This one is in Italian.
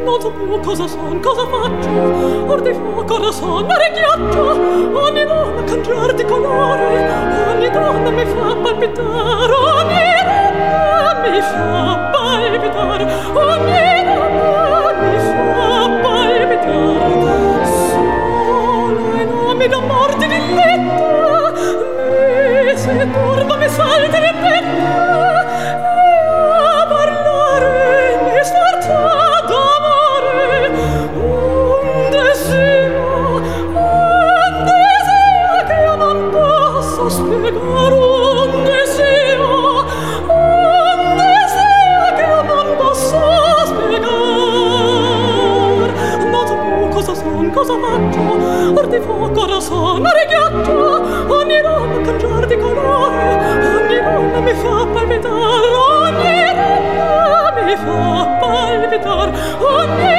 non so più cosa son, cosa faccio, or di fuoco da sonare ghiaccio, ogni donna cangiar di colore, ogni donna mi fa palpitare, ogni donna mi fa palpitare, ogni donna mi fa palpitare, sola e non mi dà morti di letto, mi se turba mi salti di petto, cosa faccio? Or di fuoco da sonare ghiaccio, ogni donna cangiar di colore, ogni donna mi fa palpitare, ogni donna mi fa palpitare, ogni